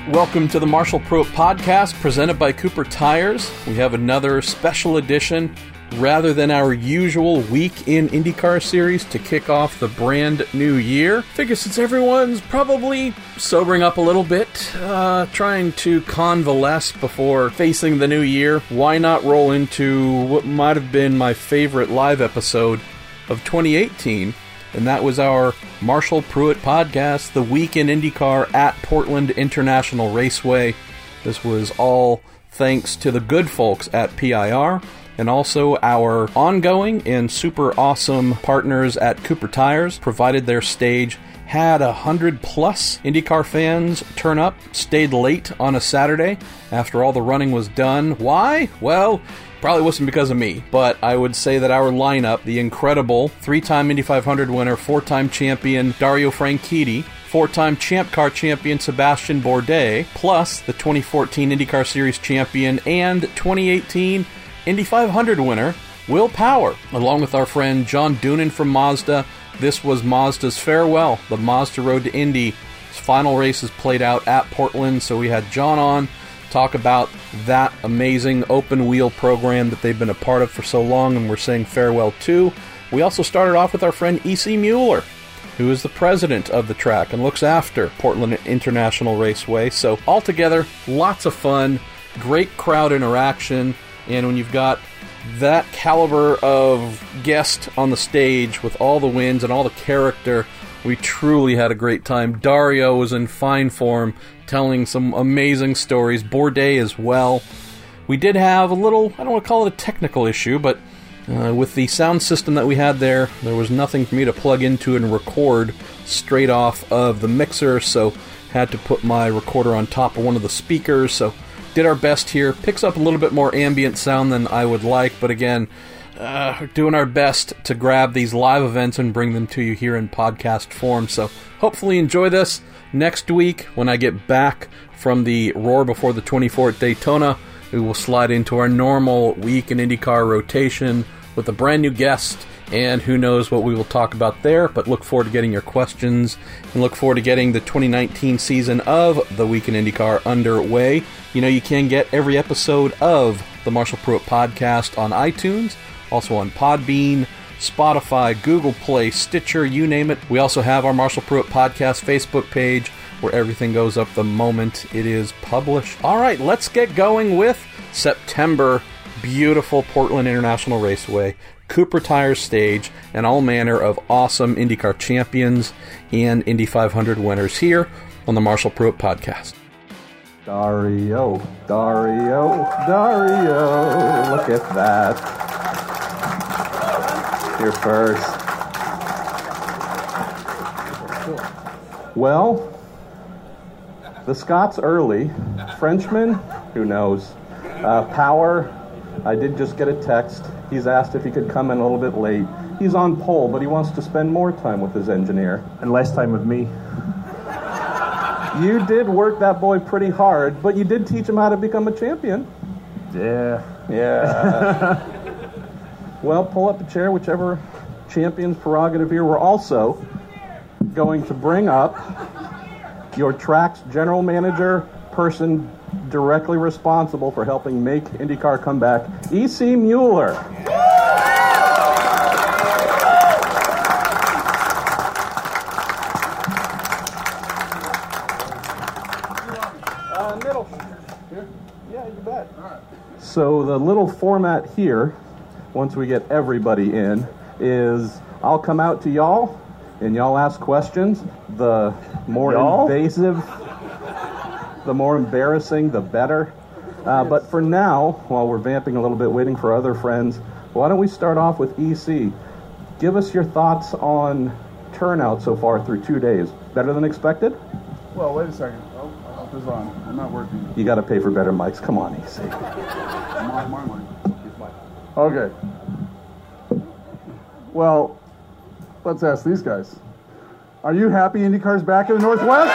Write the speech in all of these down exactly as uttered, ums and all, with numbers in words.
Welcome to the Marshall Pruett Podcast, presented by Cooper Tires. We have another special edition, rather than our usual week in IndyCar series, to kick off the brand new year. Figure since everyone's probably sobering up a little bit, uh, trying to convalesce before facing the new year, why not roll into what might have been my favorite live episode of twenty eighteen, and that was our Marshall Pruett Podcast, the week in IndyCar at Portland International Raceway. This was all thanks to the good folks at P I R, and also our ongoing and super awesome partners at Cooper Tires provided their stage. Had a hundred plus IndyCar fans turn up, stayed late on a Saturday after all the running was done. Why? Well, probably wasn't because of me, but I would say that our lineup, the incredible three-time Indy five hundred winner, four-time champion Dario Franchitti, four-time Champ Car champion Sebastian Bourdais, plus the twenty fourteen IndyCar Series champion and twenty eighteen Indy five hundred winner, Will Power, along with our friend John Doonan from Mazda. This was Mazda's farewell, the Mazda Road to Indy. His final races played out at Portland, so we had John on, talk about that amazing open-wheel program that they've been a part of for so long and we're saying farewell to. We also started off with our friend E C Mueller, who is the president of the track and looks after Portland International Raceway. So altogether, lots of fun, great crowd interaction, and when you've got that caliber of guest on the stage with all the wins and all the character, we truly had a great time. Dario was in fine form, telling some amazing stories. Bourdais as well. We did have a little, I don't want to call it a technical issue, but uh, with the sound system that we had there, there was nothing for me to plug into and record straight off of the mixer, so had to put my recorder on top of one of the speakers, so did our best here. Picks up a little bit more ambient sound than I would like, but again, uh, doing our best to grab these live events and bring them to you here in podcast form. So hopefully enjoy this. Next week, when I get back from the Roar Before the twenty-four at Daytona, we will slide into our normal week in IndyCar rotation with a brand new guest, and who knows what we will talk about there, but look forward to getting your questions, and look forward to getting the twenty nineteen season of the Week in IndyCar underway. You know, you can get every episode of the Marshall Pruett Podcast on iTunes, also on Podbean, Spotify, Google Play, Stitcher, you name it. We also have our Marshall Pruett Podcast Facebook page, where everything goes up the moment it is published. All right, let's get going with September. Beautiful Portland International Raceway, Cooper Tires stage, and all manner of awesome IndyCar champions and Indy five hundred winners here on the Marshall Pruett Podcast. Dario, Dario, Dario, look at that. Here first. Well, the Scots early. Frenchman, who knows? Uh, Power, I did just get a text. He's asked if he could come in a little bit late. He's on pole, but he wants to spend more time with his engineer. And less time with me. You did work that boy pretty hard, but you did teach him how to become a champion. Yeah. Yeah. Well, pull up a chair, whichever champion's prerogative here. We're also going to bring up your track's general manager, person directly responsible for helping make IndyCar come back, E C Mueller. Uh, middle. Here? Yeah, you bet. All right. So the little format here, once we get everybody in, is I'll come out to y'all, and y'all ask questions. The more y'all? invasive, the more embarrassing, the better. Uh, but for now, while we're vamping a little bit, waiting for other friends, why don't we start off with E C? Give us your thoughts on turnout so far through two days. Better than expected? Well, wait a second. Oh, oh, this is on. I'm not working. You got to pay for better mics. Come on, E C. My, my mic. Okay. Well, let's ask these guys. Are you happy IndyCar's back in the Northwest?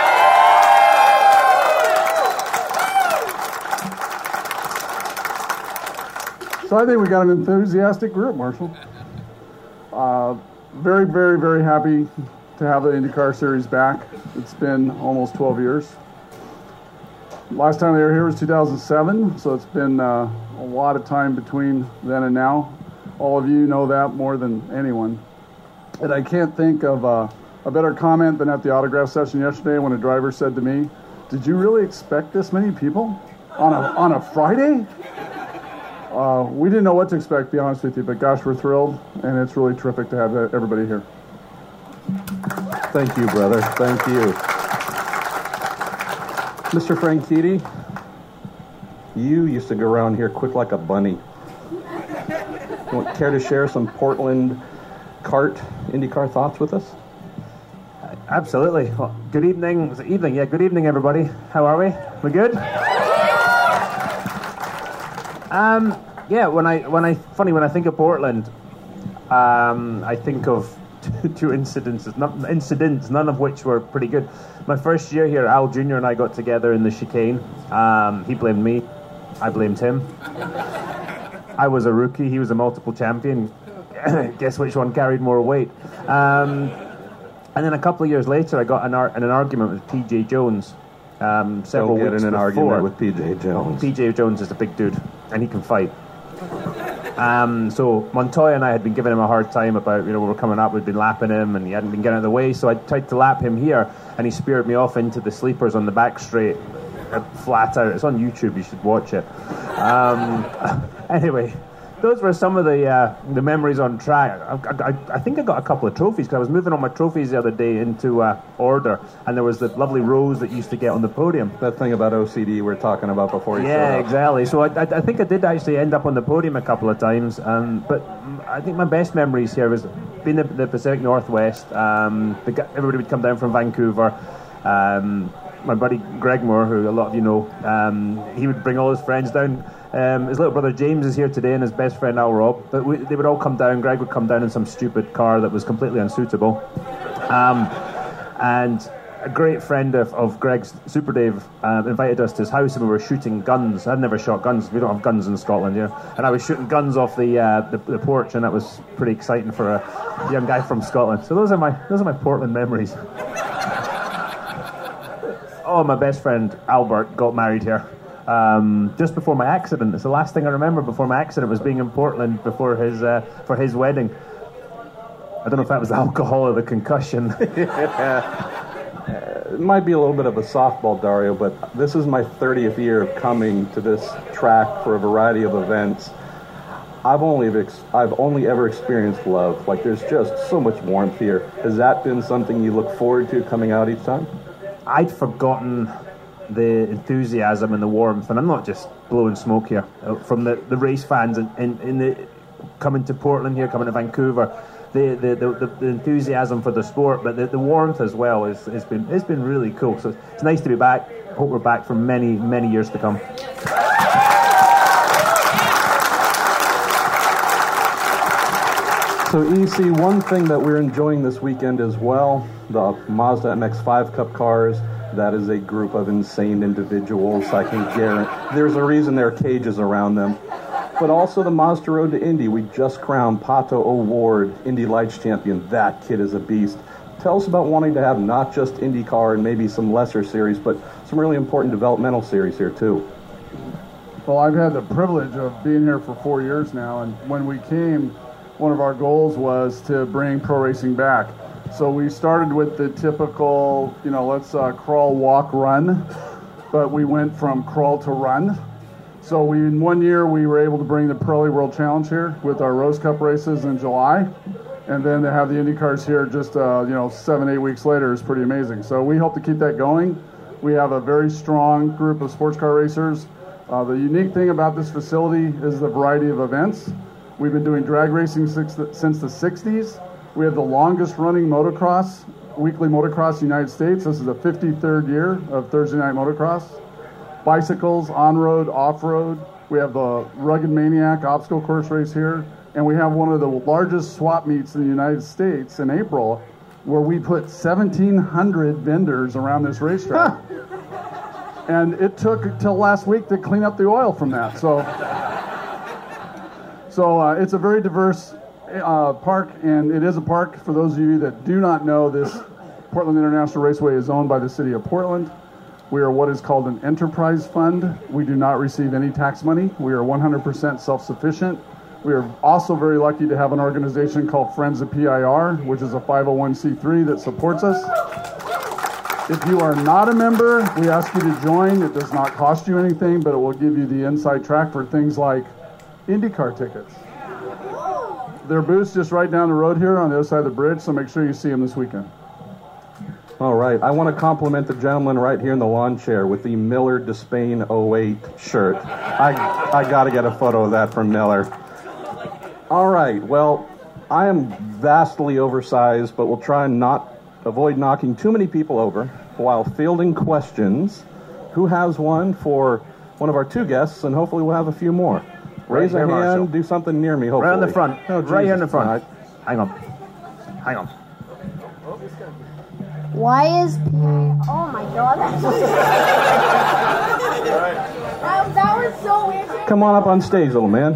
So I think we got an enthusiastic group, Marshall. Uh, very, very, very happy to have the IndyCar Series back. It's been almost twelve years. last time they were here was two thousand seven, so it's been uh, a lot of time between then and now. All of you know that more than anyone. And I can't think of uh, a better comment than at the autograph session yesterday when a driver said to me, "Did you really expect this many people on a on a Friday?" Uh, we didn't know what to expect, to be honest with you, but gosh, we're thrilled, and it's really terrific to have everybody here. Thank you, brother. Thank you. Mister Franchitti, you used to go around here quick like a bunny. You want, care to share some Portland kart, IndyCar thoughts with us? Absolutely. Well, good evening. Was it evening? Yeah, good evening, everybody. How are we? We good? Um, yeah, when I, when I, funny, when I think of Portland, um, I think of two, two incidents, not, incidents, none of which were pretty good. My first year here, Al Junior and I got together in the chicane. Um, he blamed me. I blamed him. I was a rookie. He was a multiple champion. Guess which one carried more weight? Um, and then a couple of years later, I got in, ar- in an argument with P J Jones. Um, several Don't get weeks in an before. argument with P J Jones. P J Jones is a big dude, and he can fight. Um, so Montoya and I had been giving him a hard time about, you know, we were coming up, we'd been lapping him, and he hadn't been getting out of the way, so I tried to lap him here, and he speared me off into the sleepers on the back straight, uh, flat out. It's on YouTube, you should watch it. Um, anyway, those were some of the uh, the memories on track. I, I, I think I got a couple of trophies, because I was moving all my trophies the other day into uh, order, and there was the lovely rows that you used to get on the podium. That thing about O C D we were talking about before you Yeah, showed up. exactly. So I, I, I think I did actually end up on the podium a couple of times, um, but I think my best memories here was being in the, the Pacific Northwest. Um, the, guy- everybody would come down from Vancouver. Um, my buddy Greg Moore, who a lot of you know, um, he would bring all his friends down. Um, his little brother James is here today, and his best friend Al Robb. But we, they would all come down. Greg would come down in some stupid car that was completely unsuitable. Um, and a great friend of, of Greg's, Super Dave, um, invited us to his house, and we were shooting guns. I'd never shot guns. We don't have guns in Scotland, yeah. And I was shooting guns off the, uh, the the porch, and that was pretty exciting for a young guy from Scotland. So those are my those are my Portland memories. Oh, my best friend Albert got married here um, just before my accident. It's the last thing I remember before my accident was being in Portland before his uh, for his wedding. I don't know if that was the alcohol or the concussion. It might be a little bit of a softball, Dario, but this is my thirtieth year of coming to this track for a variety of events. I've only ex- I've only ever experienced love. Like, there's just so much warmth here. Has that been something you look forward to coming out each time? I'd forgotten the enthusiasm and the warmth, and I'm not just blowing smoke here, uh, from the, the race fans in, in, in the coming to Portland here, coming to Vancouver. The the, the, the enthusiasm for the sport, but the, the warmth as well is has been it's been really cool. So it's nice to be back. Hope we're back for many many years to come. So E C, one thing that we're enjoying this weekend as well, the Mazda M X five Cup cars, that is a group of insane individuals. I can guarantee there's a reason there are cages around them. But also the Mazda Road to Indy. We just crowned Pato O'Ward Indy Lights champion. That kid is a beast. Tell us about wanting to have not just IndyCar and maybe some lesser series, but some really important developmental series here too. Well, I've had the privilege of being here for four years now, and when we came, one of our goals was to bring pro racing back. So we started with the typical, you know, let's uh, crawl, walk, run, but we went from crawl to run. So we, in one year, we were able to bring the Pirelli World Challenge here with our Rose Cup races in July, and then to have the Indy cars here just, uh, you know, seven, eight weeks later is pretty amazing. So we hope to keep that going. We have a very strong group of sports car racers. Uh, the unique thing about this facility is the variety of events. We've been doing drag racing since the, since the sixties. We have the longest running motocross, weekly motocross in the United States. This is the fifty-third year of Thursday night motocross. Bicycles, on-road, off-road. We have the Rugged Maniac obstacle course race here. And we have one of the largest swap meets in the United States in April, where we put seventeen hundred vendors around this racetrack. And it took till last week to clean up the oil from that. So, so uh, it's a very diverse uh, park, and it is a park. For those of you that do not know, this Portland International Raceway is owned by the city of Portland. We are what is called an enterprise fund. We do not receive any tax money. We are one hundred percent self-sufficient. We are also very lucky to have an organization called Friends of P I R, which is a five oh one c three that supports us. If you are not a member, we ask you to join. It does not cost you anything, but it will give you the inside track for things like IndyCar tickets. Their booth's just right down the road here on the other side of the bridge, so make sure you see them this weekend. All right, I want to compliment the gentleman right here in the lawn chair with the Miller Despain oh eight shirt. I I got to get a photo of that from Miller. All right, well, I am vastly oversized, but we'll try and not avoid knocking too many people over while fielding questions. Who has one for one of our two guests, and hopefully we'll have a few more. Raise right a here, hand, Marshall. do something near me, hopefully. Right on the front. Oh, right here in the Jesus. front. All right. Hang on. Hang on. Why is P I... Oh my god. that, that was so weird. Come on up on stage, little man.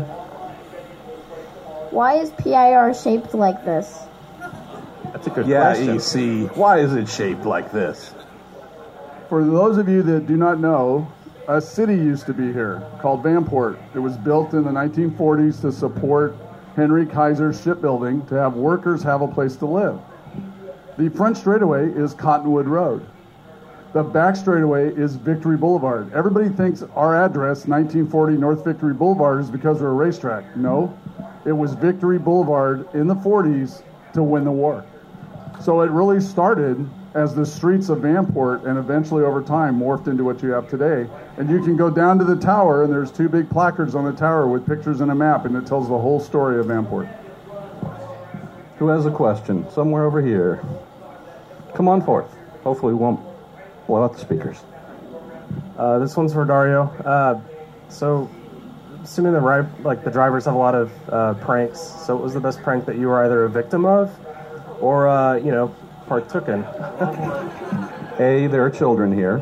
Why is P I R shaped like this? That's a good Yeah, question. E C. Why is it shaped like this? For those of you that do not know, a city used to be here called Vanport. It was built in the nineteen forties to support Henry Kaiser's shipbuilding, to have workers have a place to live. The front straightaway is Cottonwood Road. The back straightaway is Victory Boulevard. Everybody thinks our address, nineteen forty North Victory Boulevard, is because we're a racetrack. No, it was Victory Boulevard in the forties to win the war. So it really started as the streets of Vanport, and eventually over time morphed into what you have today. And you can go down to the tower, and there's two big placards on the tower with pictures and a map, and it tells the whole story of Vanport. Who has a question? Somewhere over here. Come on forth. Hopefully we won't blow out the speakers. Uh, this one's for Dario. Uh, so, assuming the ri- like the drivers have a lot of uh, pranks, so what was the best prank that you were either a victim of, or uh, you know, partook in? A, there are children here.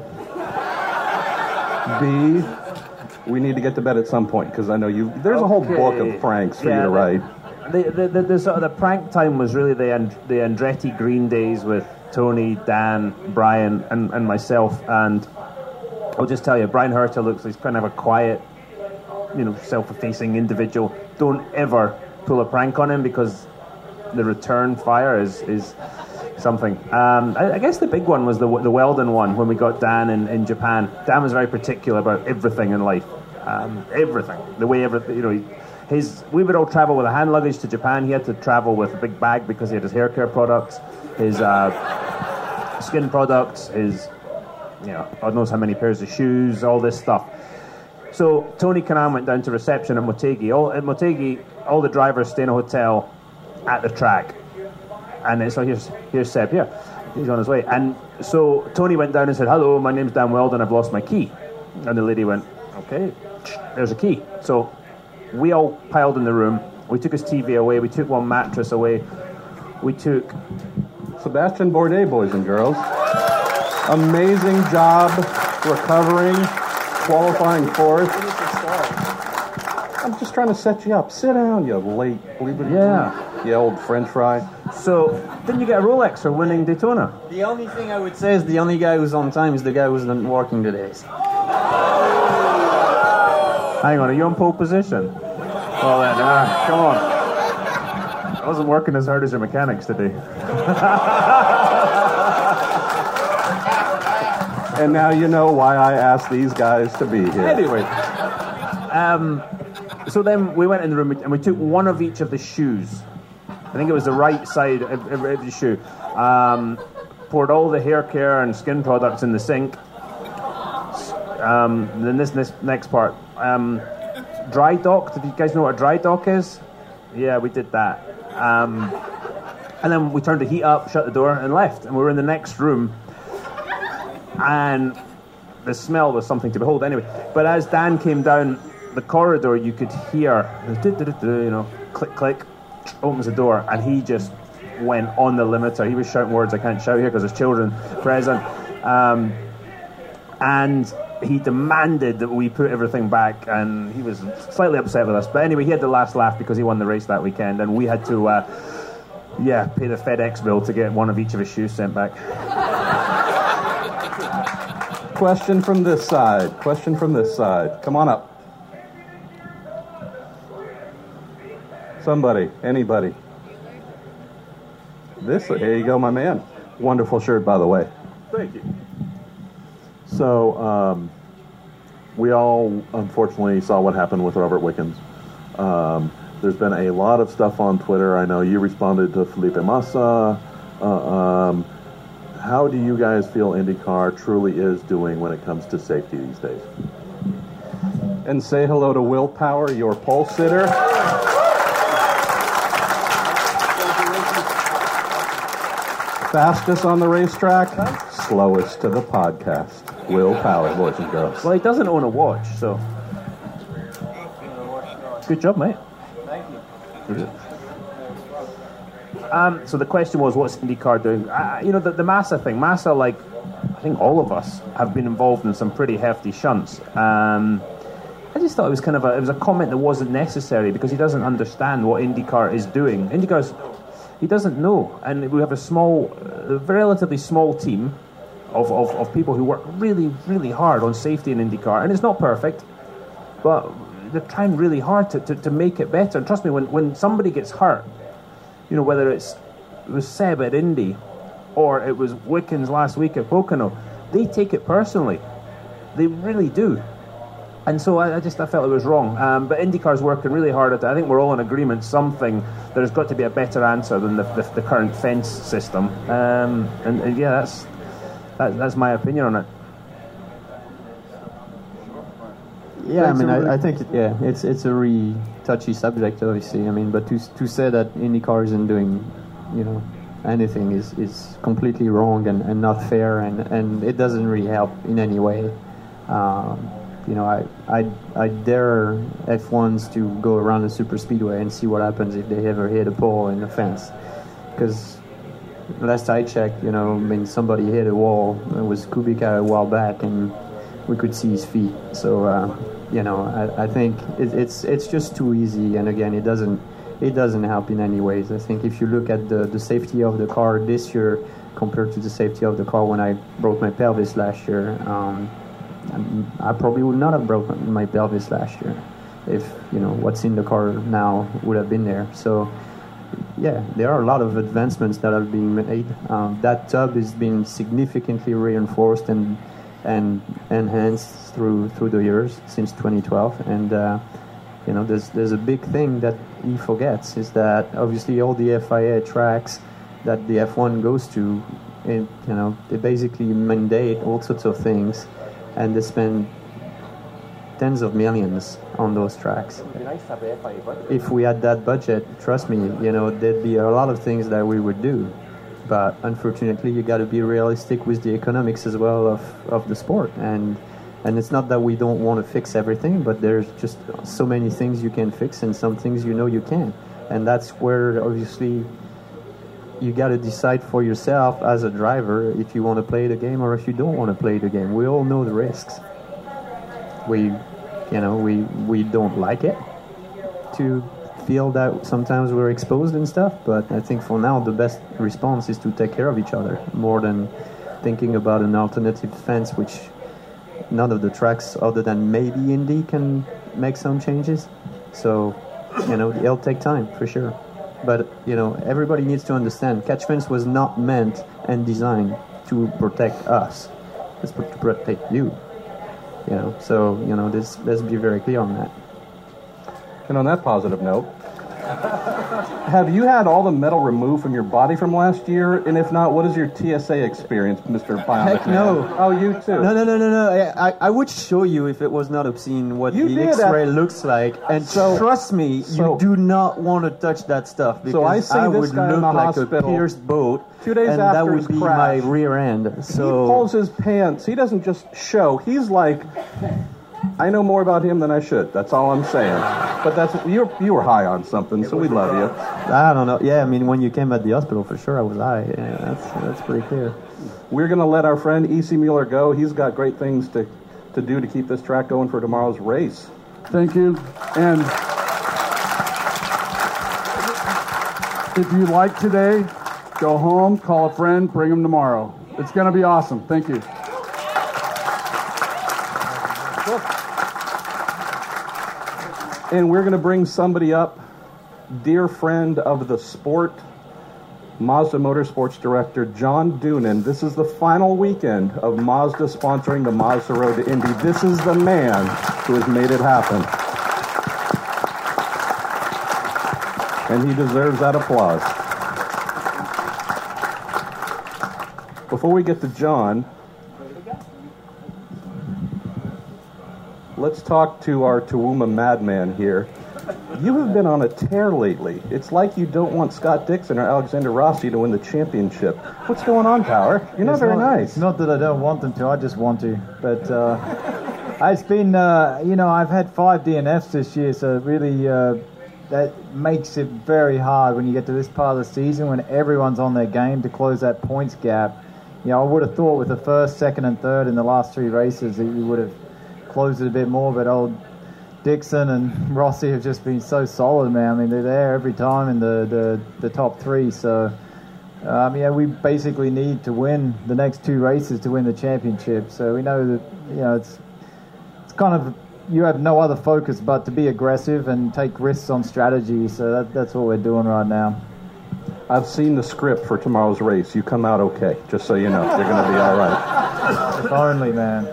B, we need to get to bed at some point, because I know you. There's a whole Okay. book of pranks for Yeah, you to the- write. The the, the, the, sort of the prank time was really the And- the Andretti Green days with Tony, Dan, Brian, and, and myself. And I'll just tell you, Brian Herta looks like he's kind of a quiet, you know, self-effacing individual. Don't ever pull a prank on him, because the return fire is is something. Um, I, I guess the big one was the the Weldon one when we got Dan in, in Japan. Dan was very particular about everything in life, um, everything. The way everything, you know. He, His, we would all travel with a hand luggage to Japan. He had to travel with a big bag because he had his hair care products, his uh, skin products, his, you know, God knows how many pairs of shoes, all this stuff. So Tony Kanaan went down to reception at Motegi. All, at Motegi, all the drivers stay in a hotel at the track. And then, so here's, here's Seb here. He's on his way. And so Tony went down and said, "Hello, my name's Dan Weldon, I've lost my key." And the lady went, "Okay, there's a key." So we all piled in the room. We took his T V away. We took one mattress away. We took... Sebastian Bourdais, boys and girls. Amazing job recovering, qualifying fourth. I'm just trying to set you up. Sit down, you late bleeping. Yeah. You old French fry. So, didn't you get a Rolex for winning Daytona? The only thing I would say is the only guy who's on time is the guy who's not working today. Hang on, are you on pole position? Well then, ah, come on. I wasn't working as hard as your mechanics today. And now you know why I asked these guys to be here. Anyway, um, so then we went in the room and we took one of each of the shoes. I think it was the right side of every, every shoe. Um, poured all the hair care and skin products in the sink. Um, then this, this next part, um, dry dock. Did you guys know what a dry dock is? Yeah, we did that. Um, and then we turned the heat up, shut the door, and left. And we were in the next room. And the smell was something to behold anyway. But as Dan came down the corridor, you could hear, you know, click, click, opens the door, and he just went on the limiter. He was shouting words I can't shout here because there's children present. Um, and he demanded that we put everything back, and he was slightly upset with us. But anyway, he had the last laugh because he won the race that weekend, and we had to, uh, yeah, pay the FedEx bill to get one of each of his shoes sent back. question from this side. Question from this side. Come on up. Somebody, anybody. This, here you go, my man. Wonderful shirt, by the way. Thank you. So, um, we all unfortunately saw what happened with Robert Wickens. Um, there's been a lot of stuff on Twitter. I know you responded to Felipe Massa. Uh, um, how do you guys feel IndyCar truly is doing when it comes to safety these days? And say hello to Will Power, your pole sitter. Fastest on the racetrack, slowest to the podcast. Will Power, boys and girls. Well, he doesn't own a watch, so. Good job, mate. Thank you. Um, so the question was, what's IndyCar doing? Uh, you know, the, the Massa thing. Massa, like, I think all of us have been involved in some pretty hefty shunts. Um, I just thought it was kind of a, it was a comment that wasn't necessary because he doesn't understand what IndyCar is doing. IndyCar's, he doesn't know. And we have a small, a relatively small team of, of, of people who work really, really hard on safety in IndyCar. And it's not perfect, but they're trying really hard to, to, to make it better. And trust me, when, when somebody gets hurt, you know, whether it's it was Seb at Indy or it was Wickens last week at Pocono, they take it personally. They really do. And so I, I just I felt it was wrong. Um, but IndyCar's working really hard at it. I think we're all in agreement. Something there's got to be a better answer than the the, the current fence system. Um, and, and yeah, that's that, that's my opinion on it. Yeah, I mean, I, I think it, yeah, it's it's a really touchy subject, obviously. I mean, but to to say that IndyCar isn't doing, you know, anything is, is completely wrong and, and not fair, and, and it doesn't really help in any way. Um, you know, I I I dare F ones to go around the super speedway and see what happens if they ever hit a pole in the fence, because last I checked, you know, I mean, somebody hit a wall. It was Kubica a while back, and we could see his feet. So. Uh, You know, I, I think it, it's it's just too easy, and again, it doesn't it doesn't help in any ways. I think if you look at the, the safety of the car this year compared to the safety of the car when I broke my pelvis last year, um, I probably would not have broken my pelvis last year if, you know, what's in the car now would have been there. So, yeah, there are a lot of advancements that are being made. Um, that tub is being significantly reinforced and and enhanced through through the years since twenty twelve, and uh, you know, there's there's a big thing that he forgets is that obviously all the F I A tracks that the F one goes to, it, you know, they basically mandate all sorts of things, and they spend tens of millions on those tracks. It'd be nice to have the F I A budget. If we had that budget, trust me, you know, there'd be a lot of things that we would do. But unfortunately, you got to be realistic with the economics as well of, of the sport, and and it's not that we don't want to fix everything, but there's just so many things you can fix and some things you know you can, and that's where obviously you got to decide for yourself as a driver if you want to play the game or if you don't want to play the game. We all know the risks. We, you know, we we don't like it to feel that sometimes we're exposed and stuff, but I think for now the best response is to take care of each other more than thinking about an alternative fence, which none of the tracks other than maybe Indy can make some changes. So, you know, it'll take time for sure. But, you know, everybody needs to understand catch fence was not meant and designed to protect us. It's to protect you. You know, so, you know, this, let's be very clear on that. And on that positive note, have you had all the metal removed from your body from last year? And if not, what is your T S A experience, Mister Bionic Heck Man? no. Oh, you too? No, no, no, no, no. I, I would show you if it was not obscene what You the did X-ray that. looks like. And So- trust me, so- you do not want to touch that stuff because So I see I this would guy in look the like hospital a pierced boat. two days and after that would his be crash. my rear end. So He pulls his pants. He doesn't just show. He's like, I know more about him than I should. That's all I'm saying. But that's you. You were high on something, so we love you. I don't know. Yeah, I mean, when you came at the hospital, for sure, I was high. Yeah, that's that's pretty clear. We're gonna let our friend E C Mueller go. He's got great things to to do to keep this track going for tomorrow's race. Thank you. And if you like today, go home, call a friend, bring them tomorrow. It's going to be awesome. Thank you. And we're going to bring somebody up, dear friend of the sport, Mazda Motorsports Director John Doonan. This is the final weekend of Mazda sponsoring the Mazda Road to Indy. This is the man who has made it happen. And he deserves that applause. Before we get to John, let's talk to our Toowoomba madman here. You have been on a tear lately. It's like you don't want Scott Dixon or Alexander Rossi to win the championship. What's going on, Power? You're not it's very not, nice. It's not that I don't want them to, I just want to. But uh, it's been, uh, you know, I've had five D N Fs this year, so really uh, that makes it very hard when you get to this part of the season when everyone's on their game to close that points gap. You know, I would have thought with the first, second, and third in the last three races that you would have closed it a bit more, but old Dixon and Rossi have just been so solid, man. I mean, they're there every time in the, the, the top three. So, um, yeah, we basically need to win the next two races to win the championship. So we know that, you know, it's it's kind of, you have no other focus but to be aggressive and take risks on strategy. So that, that's what we're doing right now. I've seen the script for tomorrow's race. You come out okay, just so you know. You're going to be all right. If only, man.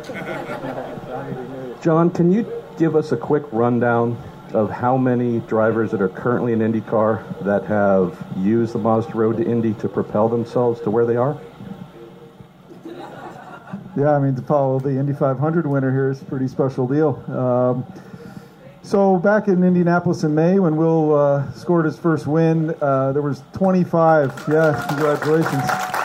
John, can you give us a quick rundown of how many drivers that are currently in IndyCar that have used the Mazda Road to Indy to propel themselves to where they are? Yeah, I mean, to follow the Indy five hundred winner here is a pretty special deal. Um, so back in Indianapolis in May when Will uh, scored his first win, uh, there was twenty-five. Yeah, congratulations.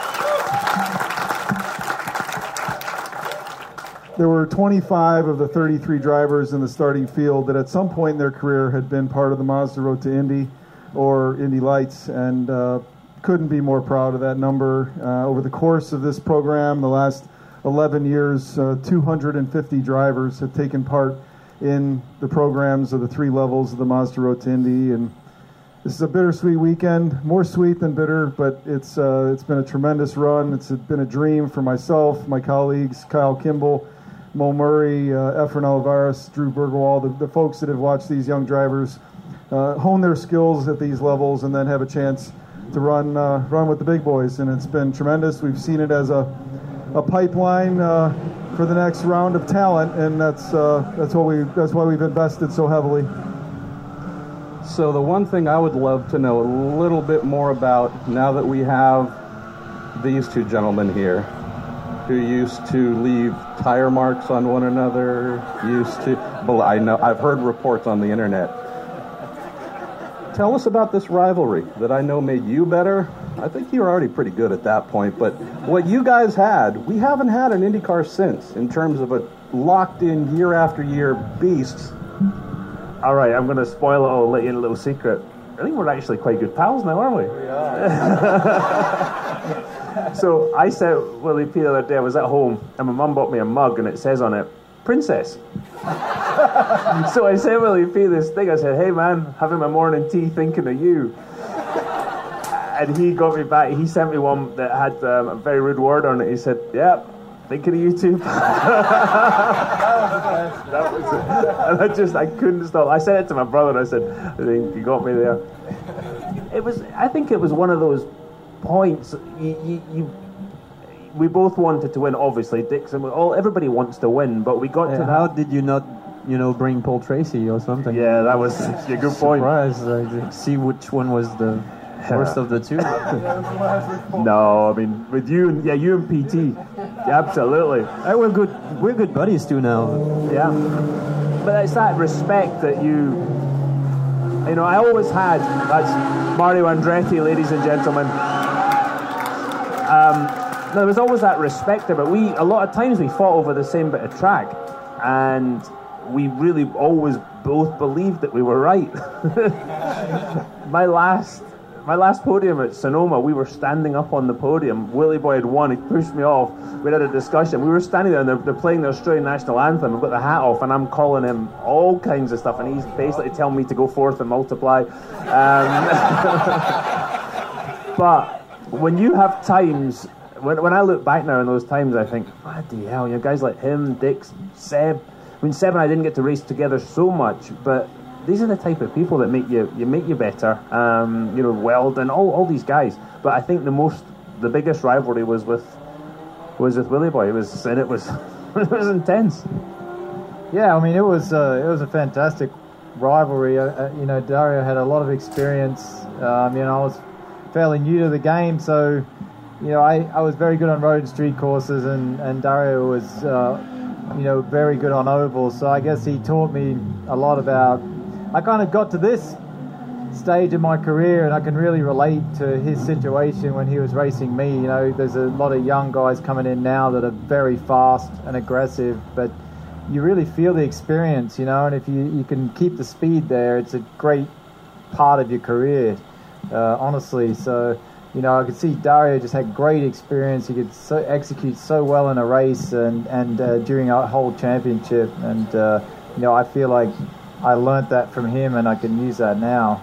There were twenty-five of the thirty-three drivers in the starting field that at some point in their career had been part of the Mazda Road to Indy or Indy Lights, and uh, couldn't be more proud of that number. Uh, over the course of this program, the last eleven years, uh, two hundred fifty drivers have taken part in the programs of the three levels of the Mazda Road to Indy, and this is a bittersweet weekend, more sweet than bitter, but it's uh, it's been a tremendous run. It's been a dream for myself, my colleagues, Kyle Kimball, Mo Murray, uh, Efren Olivares, Drew Bergwall, the, the folks that have watched these young drivers uh, hone their skills at these levels and then have a chance to run uh, run with the big boys, and it's been tremendous. We've seen it as a a pipeline uh, for the next round of talent, and that's uh, that's what we that's why we've invested so heavily. So the one thing I would love to know a little bit more about now that we have these two gentlemen here who used to leave tire marks on one another, used to, well, I know, I've heard reports on the internet. Tell us about this rivalry that I know made you better. I think you were already pretty good at that point, but what you guys had, we haven't had an IndyCar since in terms of a locked-in year-after-year beasts. All right, I'm going to spoil it all, let you in a little secret. I think we're actually quite good pals now, aren't we? We are. So I said, Willie P, the other day, I was at home, and my mum bought me a mug, and it says on it, Princess. So I sent Willie P this thing. I said, hey, man, having my morning tea thinking of you. And he got me back. He sent me one that had um, a very rude word on it. He said, yeah, thinking of you too. That was it. And I just, I couldn't stop. I said it to my brother, and I said, I think you got me there. It was, I think it was one of those points, you, you, you we both wanted to win, obviously. Dixon, all everybody wants to win, but we got yeah, to how that. did you not, you know, bring Paul Tracy or something? Yeah, that was a good point. Surprise, like, see which one was the worst of the two. No, I mean with you and yeah, you and P T, yeah, absolutely. Hey, we're good. We're good buddies too now. Yeah, but it's that respect that you, you know, I always had. That's Mario Andretti, ladies and gentlemen. Um, there was always that respect there, but we a lot of times we fought over the same bit of track, and we really always both believed that we were right. My last. My last podium at Sonoma, we were standing up on the podium. Willie Boy had won. He pushed me off. We had a discussion. We were standing there, and they're, they're playing the Australian national anthem. I've got the hat off, and I'm calling him all kinds of stuff, and he's basically telling me to go forth and multiply. Um, but when you have times, when when I look back now in those times, I think, bloody hell, you know, guys like him, Dix, Seb, I mean, Seb and I didn't get to race together so much, but these are the type of people that make you you make you better. Um, you know, Weld and all, all these guys. But I think the most, the biggest rivalry was with was with Willie Boy. It was and it was it was intense. Yeah, I mean, it was uh, it was a fantastic rivalry. Uh, you know, Dario had a lot of experience. Um, you know, I was fairly new to the game, so you know, I, I was very good on road and street courses, and and Dario was uh, you know, very good on ovals. So I guess he taught me a lot about. I kind of got to this stage in my career, and I can really relate to his situation when he was racing me. You know, there's a lot of young guys coming in now that are very fast and aggressive, but you really feel the experience, you know, and if you, you can keep the speed there, it's a great part of your career, uh, honestly. So, you know, I could see Dario just had great experience. He could so, execute so well in a race and, and uh, during a whole championship. And, uh, you know, I feel like I learnt that from him, and I can use that now.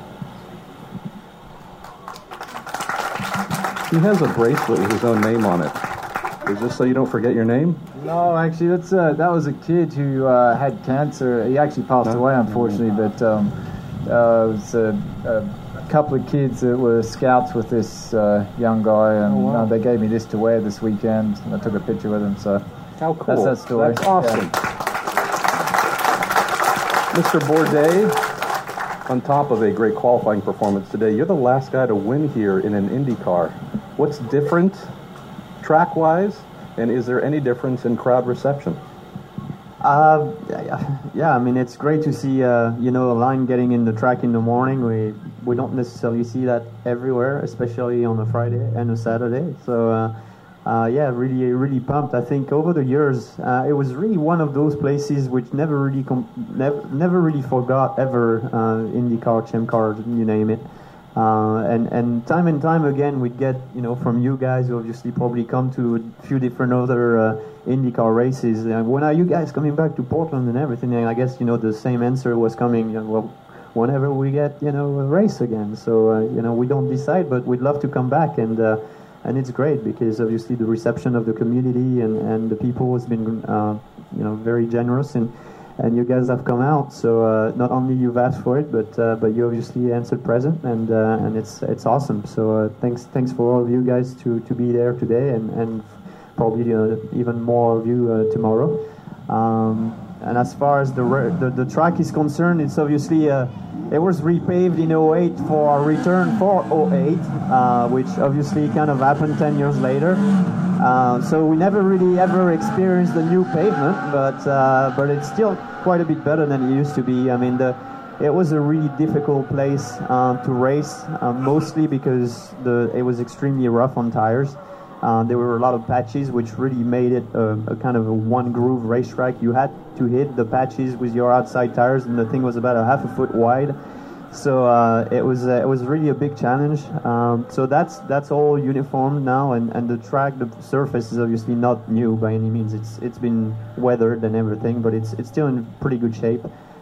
He has a bracelet with his own name on it. Is this so you don't forget your name? No, actually, that's uh, that was a kid who uh, had cancer. He actually passed No? away, unfortunately, but um, uh, it was a, a couple of kids that were scouts with this uh, young guy, and Oh, wow. uh, they gave me this to wear this weekend, and I took a picture with him, so How cool. that's that story. That's awesome. Yeah. Mister Bourdais, on top of a great qualifying performance today, you're the last guy to win here in an IndyCar. What's different track-wise, and is there any difference in crowd reception? Uh, yeah, yeah, I mean, it's great to see, uh, you know, a line getting in the track in the morning. We we don't necessarily see that everywhere, especially on a Friday and a Saturday. So, uh, uh, yeah, really, really pumped. I think over the years, uh, it was really one of those places which never really, com- never, never really forgot ever uh, IndyCar, Champ Car, you name it. Uh, and, and time and time again, we'd get, you know, from you guys who obviously probably come to a few different other uh, IndyCar races. Uh, when are you guys coming back to Portland and everything? And I guess, you know, the same answer was coming, you know, well, whenever we get, you know, a race again. So, uh, you know, we don't decide, but we'd love to come back. And uh, and it's great because obviously the reception of the community and, and the people has been, uh, you know, very generous. And And you guys have come out, so uh, not only you've asked for it, but uh, but you obviously answered present, and uh, and it's it's awesome. So uh, thanks thanks for all of you guys to, to be there today, and and probably uh, even more of you uh, tomorrow. Um, and as far as the, re- the the track is concerned, it's obviously uh, it was repaved in oh eight for our return for oh eight, uh, which obviously kind of happened ten years later. Uh, so we never really ever experienced the new pavement, but uh, but it's still quite a bit better than it used to be. I mean, the, it was a really difficult place uh, to race, uh, mostly because the it was extremely rough on tires. Uh, there were a lot of patches, which really made it a, a kind of a one-groove racetrack. You had to hit the patches with your outside tires, and the thing was about a half a foot wide. So uh, it was uh, it was really a big challenge. Um, so that's that's all uniform now, and, and the track, the surface is obviously not new by any means. It's it's been weathered and everything, but it's it's still in pretty good shape.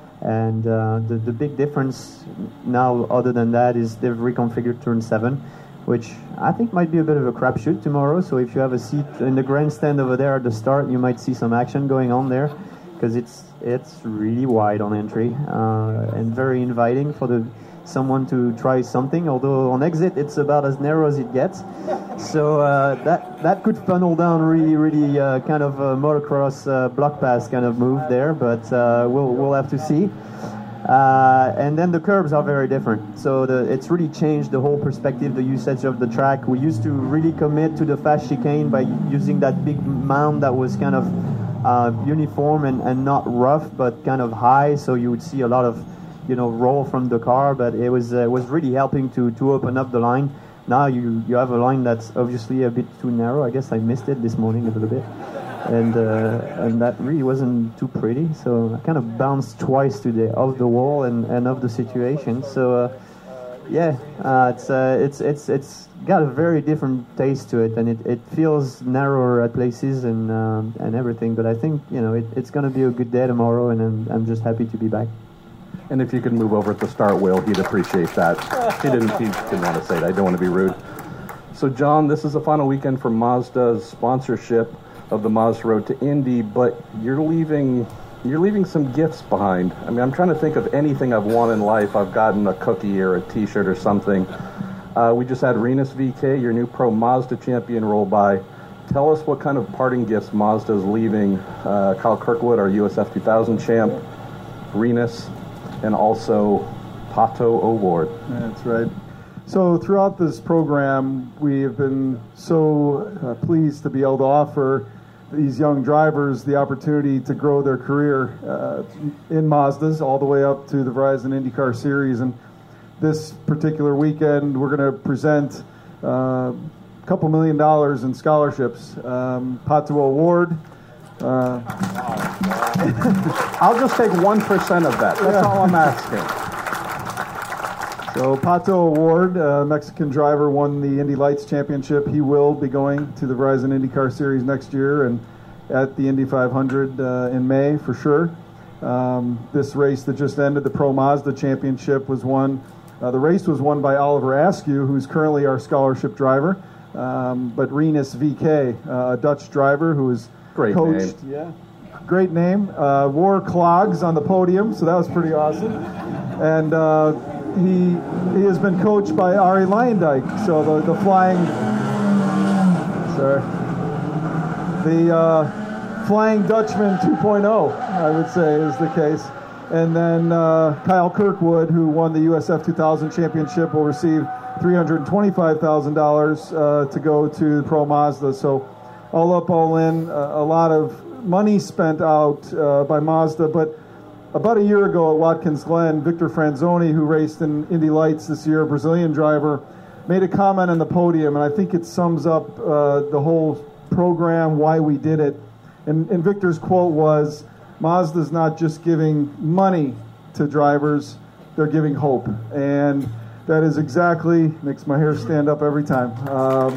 And uh, the the big difference now, other than that, is they've reconfigured turn seven, which I think might be a bit of a crapshoot tomorrow. So if you have a seat in the grandstand over there at the start, you might see some action going on there, because it's it's really wide on entry uh, and very inviting for the someone to try something. Although on exit it's about as narrow as it gets, so uh, that that could funnel down really really uh, kind of a motocross uh, block pass kind of move there. But uh, we'll we'll have to see. Uh, and then the curbs are very different, so the, it's really changed the whole perspective, the usage of the track. We used to really commit to the fast chicane by using that big mound that was kind of uh, uniform and, and not rough, but kind of high, so you would see a lot of, you know, roll from the car. But it was uh, was really helping to, to open up the line. Now you, you have a line that's obviously a bit too narrow. I guess I missed it this morning a little bit. And uh, and that really wasn't too pretty, so I kind of bounced twice today off the wall and, and of the situation. So uh, yeah, uh, it's uh, it's it's it's got a very different taste to it, and it, it feels narrower at places and um, and everything. But I think, you know, it, it's going to be a good day tomorrow, and I'm I'm just happy to be back. And if you could move over at the start, Will, he'd appreciate that. He didn't he didn't want to say that. I don't want to be rude. So John, this is the final weekend for Mazda's sponsorship of the Mazda Road to Indy, but you're leaving you're leaving some gifts behind. I mean, I'm trying to think of anything I've won in life. I've gotten a cookie or a T-shirt or something. Uh, we just had Rinus V K, your new Pro Mazda champion, roll by. Tell us what kind of parting gifts Mazda is leaving uh, Kyle Kirkwood, our U S F two thousand champ, Rinus, and also Pato O'Ward. That's right. So throughout this program, we have been so uh, pleased to be able to offer these young drivers the opportunity to grow their career uh, in Mazdas all the way up to the Verizon IndyCar Series. And this particular weekend, we're going to present uh, a couple million dollars in scholarships. Um, Pato O'Ward. Uh, I'll just take one percent of that. That's Yeah. all I'm asking. So Pato O'Ward, uh, Mexican driver, won the Indy Lights Championship. He will be going to the Verizon IndyCar Series next year and at the Indy five hundred uh, in May for sure. Um, this race that just ended, the Pro Mazda Championship, was won. Uh, the race was won by Oliver Askew, who's currently our scholarship driver. Um, but Rinus V K, uh, a Dutch driver who is Great coached. name. Yeah, great name. Uh, wore clogs on the podium, so that was pretty awesome. And uh, he he has been coached by Arie Luyendyk, so the the flying, sorry, the uh, Flying Dutchman two point oh, I would say, is the case. And then uh, Kyle Kirkwood, who won the U S F two thousand championship, will receive three hundred twenty-five thousand dollars uh, to go to Pro Mazda. So all up, all in, uh, a lot of money spent out uh, by Mazda. But about a year ago at Watkins Glen, Victor Franzoni, who raced in Indy Lights this year, a Brazilian driver, made a comment on the podium, and I think it sums up uh, the whole program, why we did it. And, and Victor's quote was, Mazda's not just giving money to drivers, they're giving hope. And that is exactly, makes my hair stand up every time. Um,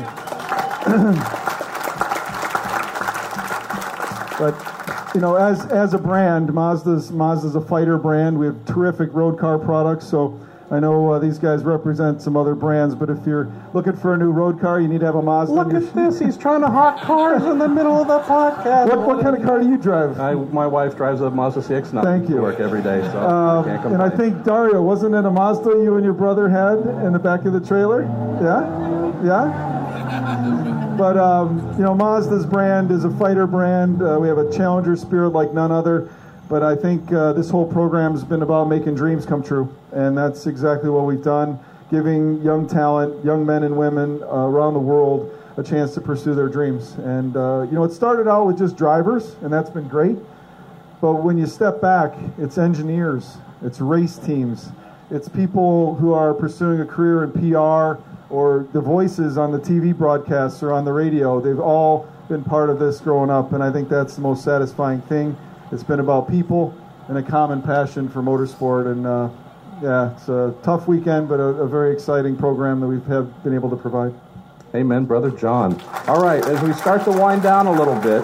but, you know, as as a brand, Mazda's Mazda's a fighter brand. We have terrific road car products, so I know uh, these guys represent some other brands, but if you're looking for a new road car, you need to have a Mazda. Look at this. He's trying to hawk cars in the middle of the podcast. What, what kind of car do you drive? I, my wife drives a Mazda C X nine Thank you. to work every day, so Uh, I can't and I complain. think, Dario, wasn't it a Mazda you and your brother had in the back of the trailer? Yeah? Yeah? But, um, you know, Mazda's brand is a fighter brand. Uh, we have a challenger spirit like none other. But I think uh, this whole program has been about making dreams come true. And that's exactly what we've done, giving young talent, young men and women uh, around the world a chance to pursue their dreams. And, uh, you know, it started out with just drivers, and that's been great. But when you step back, it's engineers, it's race teams, it's people who are pursuing a career in P R, or the voices on the T V broadcasts or on the radio. They've all been part of this growing up, and I think that's the most satisfying thing. It's been about people and a common passion for motorsport, and uh, yeah, it's a tough weekend, but a, a very exciting program that we've have been able to provide. Amen, Brother John. All right, as we start to wind down a little bit,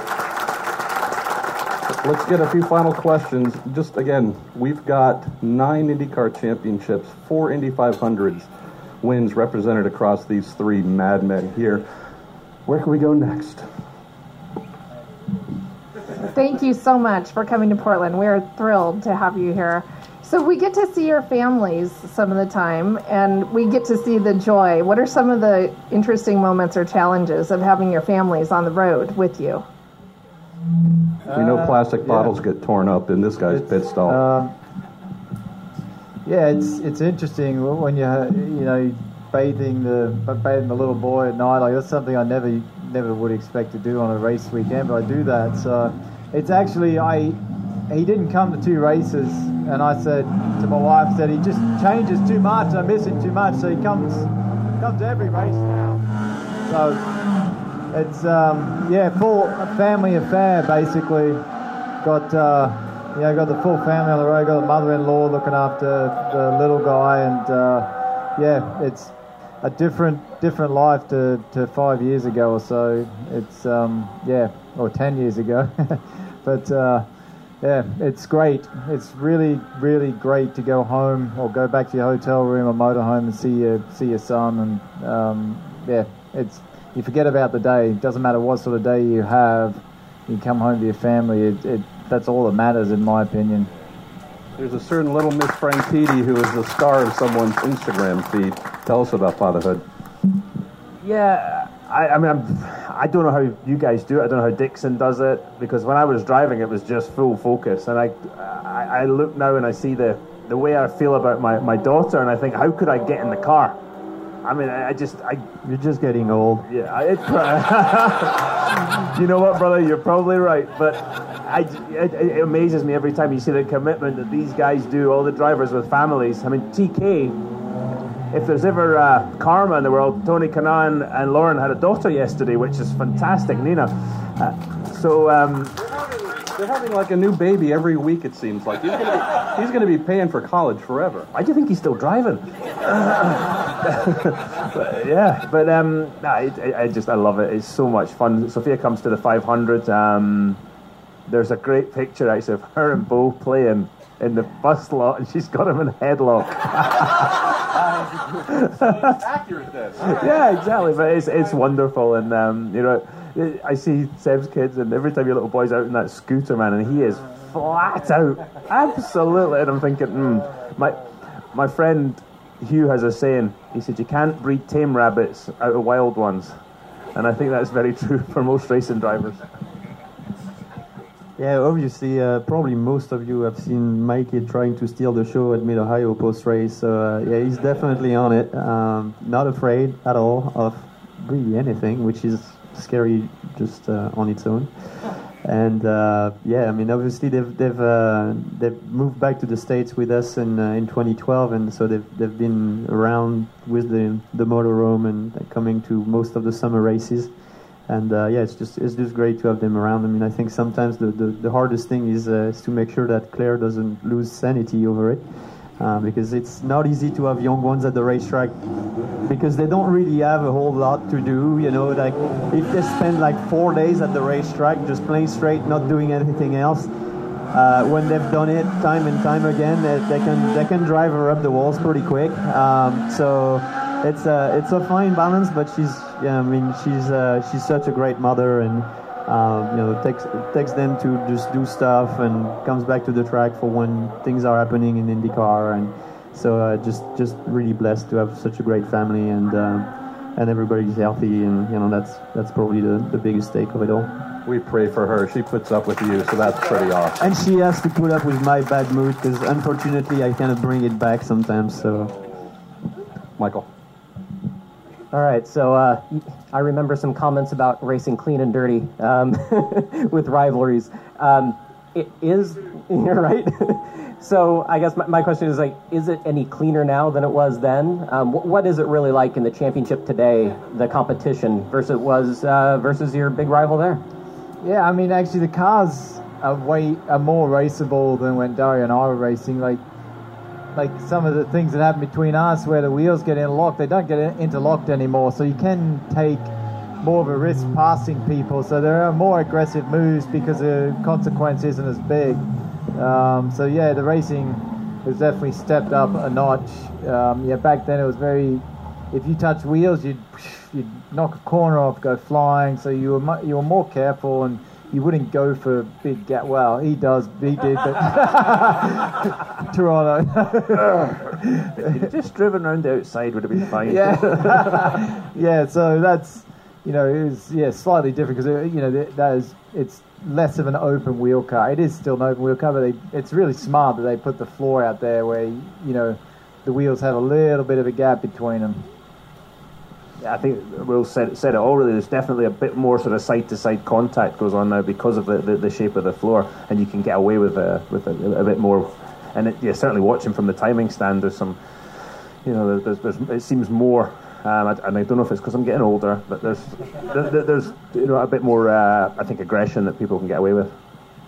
let's get a few final questions. Just again, we've got nine IndyCar championships, four Indy five hundreds wins represented across these three madmen here. Where can we go next? Thank you so much for coming to Portland. We're thrilled to have you here. So we get to see your families some of the time, and we get to see the joy. What are some of the interesting moments or challenges of having your families on the road with you? We know Uh, plastic yeah. bottles get torn up in this guy's pit stall. Um, yeah, it's it's interesting when you you know bathing the bathing the little boy at night. Like that's something I never never would expect to do on a race weekend, but I do that. So it's actually I he didn't come to two races, and I said to my wife that he just changes too much. I miss him too much, so he comes comes to every race now. So it's um, yeah, full family affair basically. Got. Uh, Yeah, I got the full family on the road. Got the mother-in-law looking after the little guy, and uh, yeah, it's a different different life to, to five years ago or so. It's um, yeah, or ten years ago, but uh, yeah, it's great. It's really really great to go home or go back to your hotel room or motorhome and see your see your son, and um, yeah, it's you forget about the day. It doesn't matter what sort of day you have. You come home to your family. It, it that's all that matters, in my opinion. There's a certain little Miss Franchitti who is the star of someone's Instagram feed. Tell us about fatherhood. Yeah, I, I mean, I'm, I don't know how you guys do it. I don't know how Dixon does it, because when I was driving, it was just full focus. And I, I, I look now and I see the, the way I feel about my, my daughter, and I think, how could I get in the car? I mean, I, I just... I, You're just getting old. Yeah, it, you know what, brother? You're probably right. But I, it, it amazes me every time you see the commitment that these guys do, all the drivers with families. I mean, T K, if there's ever uh, karma in the world, Tony Kanaan and Lauren had a daughter yesterday, which is fantastic, Nina. Uh, so... Um, They're having like a new baby every week, it seems like. He's gonna be, he's gonna be paying for college forever. Why do you think he's still driving? but, yeah, but um, nah, it, I just I love it. It's so much fun. Sophia comes to the five hundred. Um, there's a great picture actually of her and Bo playing in the bus lot, and she's got him in a headlock. Accurate then. Yeah, exactly. But it's it's wonderful, and um, you know. I see Seb's kids, and every time your little boy's out in that scooter, man, and he is flat out, absolutely. And I'm thinking, mm, my my friend Hugh has a saying. He said, "You can't breed tame rabbits out of wild ones," and I think that's very true for most racing drivers. Yeah, obviously, uh, probably most of you have seen Mikey trying to steal the show at Mid-Ohio post-race. So uh, yeah, he's definitely on it. Um, not afraid at all of really anything, which is scary just uh, on its own. And uh, yeah, I mean, obviously they've they've uh, they've moved back to the States with us in uh, in twenty twelve, and so they've they've been around with the the motorhome and coming to most of the summer races. And uh, yeah, it's just it's just great to have them around. I mean, I think sometimes the the, the hardest thing is, uh, is to make sure that Claire doesn't lose sanity over it. Uh, because it's not easy to have young ones at the racetrack because they don't really have a whole lot to do, you know, like if they spend like four days at the racetrack just playing straight, not doing anything else, uh, when they've done it time and time again, they, they can they can drive her up the walls pretty quick. Um, so it's a it's a fine balance, but she's yeah, I mean she's uh, she's such a great mother, and Um, you know, takes takes them to just do stuff and comes back to the track for when things are happening in IndyCar, and so uh, just just really blessed to have such a great family, and uh, and everybody's healthy, and you know that's that's probably the, the biggest stake of it all. We pray for her. She puts up with you, so that's pretty awesome. And she has to put up with my bad mood because unfortunately I kind of bring it back sometimes. So, Michael. All right, so uh, I remember some comments about racing clean and dirty um, with rivalries. Um, it is, you're right. So I guess my, my question is, like, is it any cleaner now than it was then? Um, what, what is it really like in the championship today, the competition, versus it was uh, versus your big rival there? Yeah, I mean, actually, the cars are way are more raceable than when Dario and I were racing. Like, like some of the things that happen between us where the wheels get interlocked, they don't get interlocked anymore, so you can take more of a risk passing people, so there are more aggressive moves because the consequence isn't as big. Um, so yeah, the racing has definitely stepped up a notch. Um, yeah, back then it was very, if you touch wheels, you'd you'd knock a corner off, go flying, so you were mu- you were more careful, and you wouldn't go for big gap. Well, he does, he did, but Toronto. If you'd just driven around the outside would have been fine. Yeah, yeah. So that's, you know, it was yeah slightly different because you know that is it's less of an open wheel car. It is still an open wheel car, but they, it's really smart that they put the floor out there where you know the wheels have a little bit of a gap between them. Yeah, I think Will said, said it already. There's definitely a bit more sort of side-to-side contact goes on now because of the, the, the shape of the floor, and you can get away with a, with a, a bit more. And it, yeah, certainly watching from the timing stand, there's some, you know, there's, there's, it seems more. Um, and I don't know if it's because I'm getting older, but there's there, there's you know a bit more, uh, I think, aggression that people can get away with.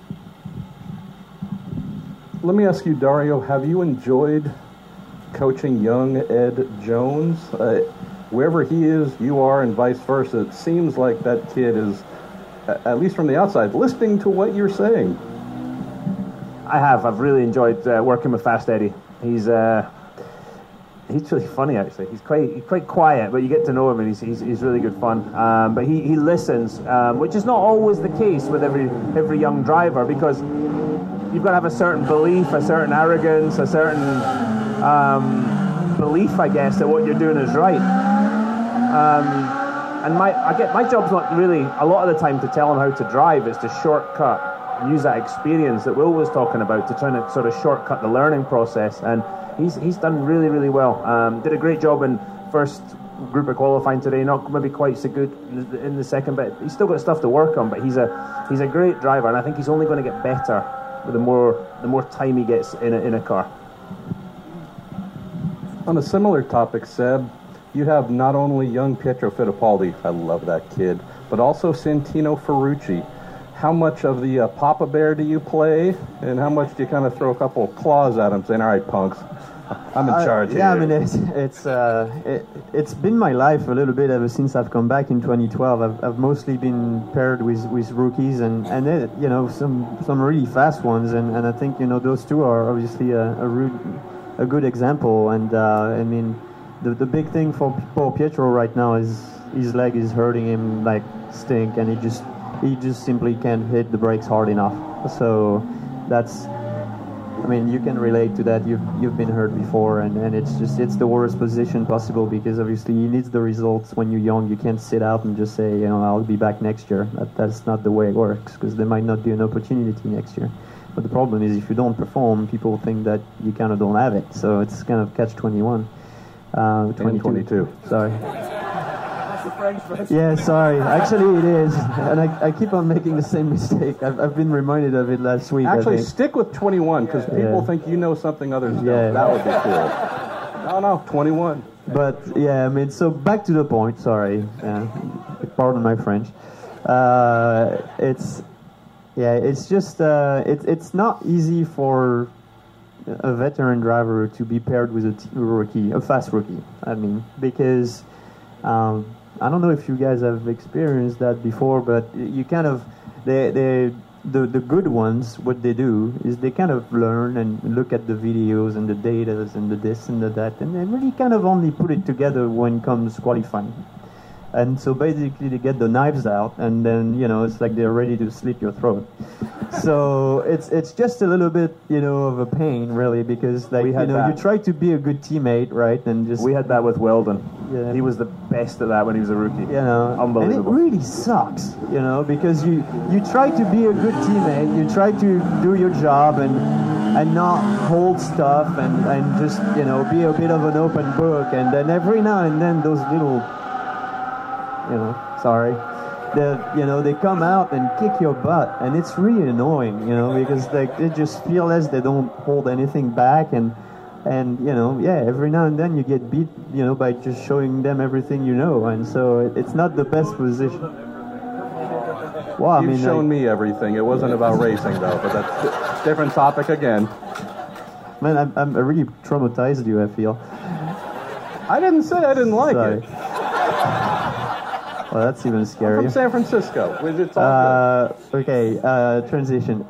Let me ask you, Dario, have you enjoyed coaching young Ed Jones? Uh, Wherever he is, you are, and vice versa. It seems like that kid is, at least from the outside, listening to what you're saying. I have. I've really enjoyed uh, working with Fast Eddie. He's uh, he's really funny, actually. He's quite he's quite quiet, but you get to know him, and he's he's, he's really good fun. Um, but he, he listens, um, which is not always the case with every every young driver, because you've got to have a certain belief, a certain arrogance, a certain um, belief, I guess, that what you're doing is right. Um, and my I get my job's not really a lot of the time to tell him how to drive. It's to shortcut, use that experience that Will was talking about, to try to sort of shortcut the learning process. And he's he's done really really well. Um, did a great job in first group of qualifying today. Not maybe quite so good in the, in the second, but he's still got stuff to work on. But he's a he's a great driver, and I think he's only going to get better the more the more time he gets in a, in a car. On a similar topic, Seb, you have not only young Pietro Fittipaldi, I love that kid, but also Santino Ferrucci. How much of the uh, Papa Bear do you play, and how much do you kind of throw a couple of claws at him, saying, "All right, punks, I'm in charge uh, here"? Yeah, I mean, it's it's uh, it, it's been my life a little bit ever since I've come back in twenty twelve. I've, I've mostly been paired with, with rookies, and and it, you know some some really fast ones, and, and I think you know those two are obviously a a, rude, a good example. And uh, I mean, the the big thing for Paul Pietro right now is his leg is hurting him like stink, and he just he just simply can't hit the brakes hard enough. So that's. I mean, you can relate to that. You've you've been hurt before, and, and it's just it's the worst position possible, because obviously he needs the results when you're young. You can't sit out and just say, you know, I'll be back next year. That that's not the way it works, because there might not be an opportunity next year. But the problem is, if you don't perform, people think that you kind of don't have it. So it's kind of catch twenty-one. Uh, twenty-two. Sorry. Yeah, sorry. Actually, it is, and I, I keep on making the same mistake. I've, I've been reminded of it last week. Actually, I think. stick with twenty-one, because people Yeah. think you know something others don't. Yeah. That would be cool. No, no, twenty-one. But yeah, I mean, so back to the point. Sorry, uh, pardon my French. Uh, it's yeah, it's just uh, it's it's not easy for a veteran driver to be paired with a t- rookie, a fast rookie. I mean, because. Um, I don't know if you guys have experienced that before, but you kind of, they, they, the the good ones, what they do is they kind of learn and look at the videos and the data and the this and the that, and they really kind of only put it together when comes qualifying. And so basically they get the knives out, and then, you know, it's like they're ready to slit your throat. So it's it's just a little bit, you know, of a pain, really, because, like, you know, that. you try to be a good teammate, right? And just We had that with Weldon. Yeah. He was the best at that when he was a rookie. You know, Unbelievable. and it really sucks, you know, because you you try to be a good teammate, you try to do your job and and not hold stuff and, and just, you know, be a bit of an open book, and then every now and then those little, you know, sorry, the you know they come out and kick your butt, and it's really annoying, you know, because they they just feel as they don't hold anything back, and. And, you know, yeah, every now and then you get beat, you know, by just showing them everything you know. And so it, it's not the best position. Well, I You've mean, shown I, me everything. It wasn't about racing, though, but that's a different topic again. Man, I'm, I'm I really traumatized you, I feel. I didn't say I didn't like Sorry. it. Well, that's even I'm scarier. from San Francisco. It's all Uh, okay, uh, transition.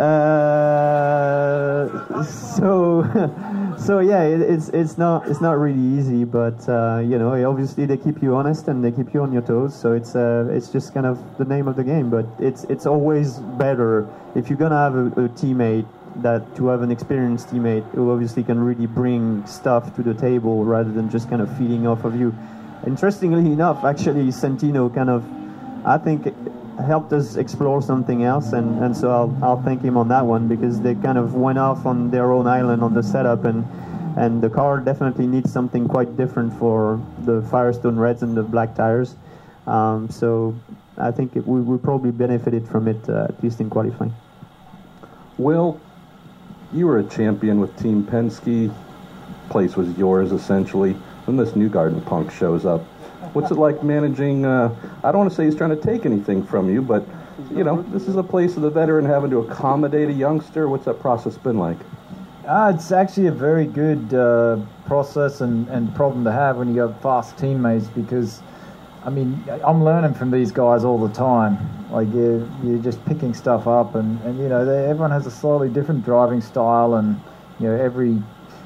Uh, so, so yeah, it, it's it's not it's not really easy, but uh, you know, obviously they keep you honest and they keep you on your toes. So it's uh, it's just kind of the name of the game. But it's it's always better if you're gonna have a, a teammate, that to have an experienced teammate who obviously can really bring stuff to the table rather than just kind of feeding off of you. Interestingly enough, actually, Santino kind of, I think, helped us explore something else, and, and so I'll, I'll thank him on that one, because they kind of went off on their own island on the setup, and and the car definitely needs something quite different for the Firestone Reds and the black tires. Um, so I think it, we, we probably benefited from it, uh, at least in qualifying. Will, you were a champion with Team Penske. Place was yours, essentially. When this Newgarden punk shows up, what's it like managing, uh, I don't want to say he's trying to take anything from you, but, you know, this is a place of the veteran having to accommodate a youngster. What's that process been like? Uh, it's actually a very good uh, process and, and problem to have when you got fast teammates, because, I mean, I'm learning from these guys all the time. Like, you're, you're just picking stuff up, and, and you know, they, everyone has a slightly different driving style, and, you know, every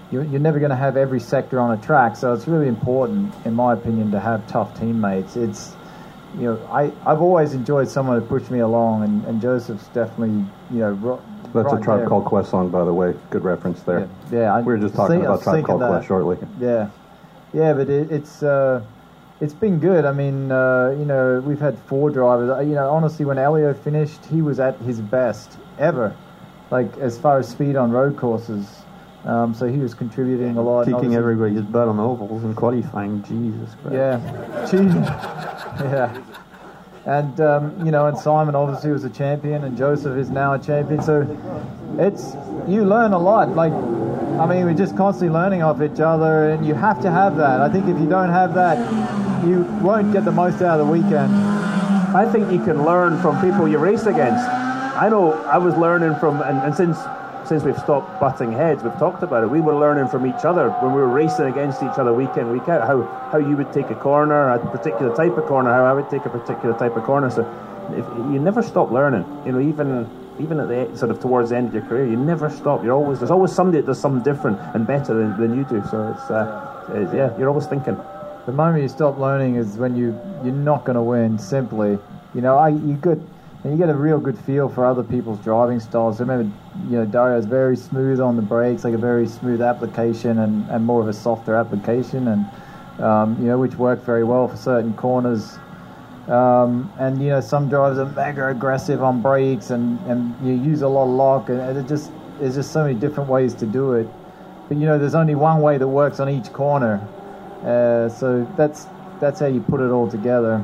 you're, you're never going to have every sector on a track. So it's really important, in my opinion, to have tough teammates. It's, you know, I, I've always enjoyed someone to push me along, and, and Joseph's definitely, you know, ro- That's right a Tribe there. Called Quest song, by the way. Good reference there. Yeah, yeah I, we were just talking think, about Tribe Called that. Quest shortly. Yeah, yeah, but it, it's uh, it's been good. I mean, uh, you know, we've had four drivers. You know, honestly, when Elio finished, he was at his best ever, like as far as speed on road courses. Um, so he was contributing a lot. Kicking everybody's butt on ovals and qualifying. Jesus Christ. Yeah, Jesus. Yeah. And, um, you know, and Simon obviously was a champion, and Joseph is now a champion. So it's, you learn a lot. Like, I mean, we're just constantly learning off each other, and you have to have that. I think if you don't have that, you won't get the most out of the weekend. I think you can learn from people you race against. I know I was learning from, and, and since since we've stopped butting heads, we've talked about it, we were learning from each other when we were racing against each other week in, week out, how, how you would take a corner, a particular type of corner, how I would take a particular type of corner. So if, you never stop learning. You know, even even at the sort of towards the end of your career, you never stop. You're always there's always somebody that does something different and better than, than you do. So it's, uh, it's yeah, you're always thinking. The moment you stop learning is when you you're not going to win. Simply, you know, I you get and you get a real good feel for other people's driving styles. I remember, you know, Dario's very smooth on the brakes, like a very smooth application, and, and more of a softer application, and um, you know, which worked very well for certain corners. Um, and you know, some drivers are mega aggressive on brakes, and, and you use a lot of lock, and it just there's just so many different ways to do it. But you know, there's only one way that works on each corner. Uh, so that's that's how you put it all together.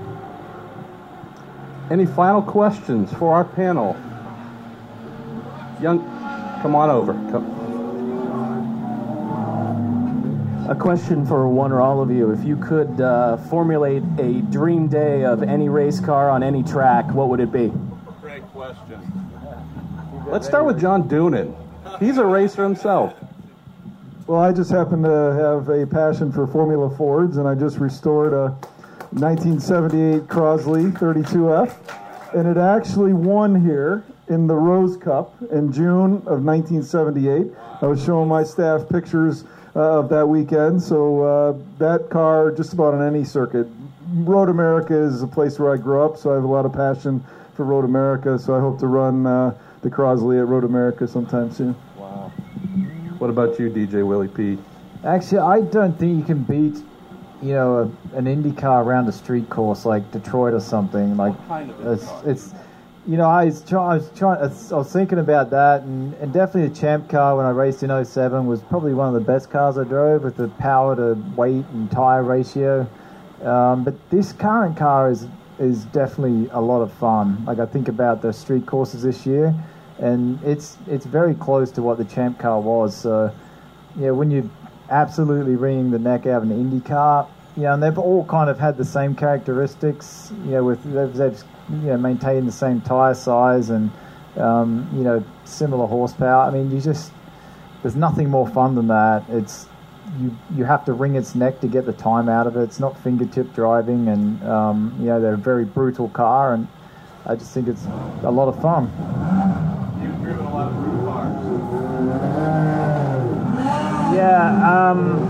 Any final questions for our panel? Young, come on over. Come. A question for one or all of you. If you could uh, formulate a dream day of any race car on any track, what would it be? Great question. Let's start with John Doonan. He's a racer himself. Well, I just happen to have a passion for Formula Fords, and I just restored a nineteen seventy-eight Crosley thirty-two F, and it actually won here in the Rose Cup in June of nineteen seventy-eight. I was showing my staff pictures uh, of that weekend, so uh, that car, just about on any circuit. Road America is a place where I grew up, so I have a lot of passion for Road America, so I hope to run uh, the Crosley at Road America sometime soon. Wow. What about you, D J Willie P? Actually, I don't think you can beat, you know, a, an Indy car around a street course like Detroit or something. Like, kind of it's, it's, you know, I was trying, I was trying, I was thinking about that, and, and definitely the Champ car when I raced in oh seven was probably one of the best cars I drove with the power to weight and tire ratio. Um, but this current car is is definitely a lot of fun. Like, I think about the street courses this year, and it's it's very close to what the Champ car was. So, yeah, when you absolutely wringing the neck out of an Indy car, you know, and they've all kind of had the same characteristics, you know, with they've, they've you know maintained the same tire size and um, you know similar horsepower. I mean, you just there's nothing more fun than that. It's you you have to wring its neck to get the time out of it. It's not fingertip driving, and um, you know they're a very brutal car, and I just think it's a lot of fun. You've driven a lot of brutal cars. Yeah, um,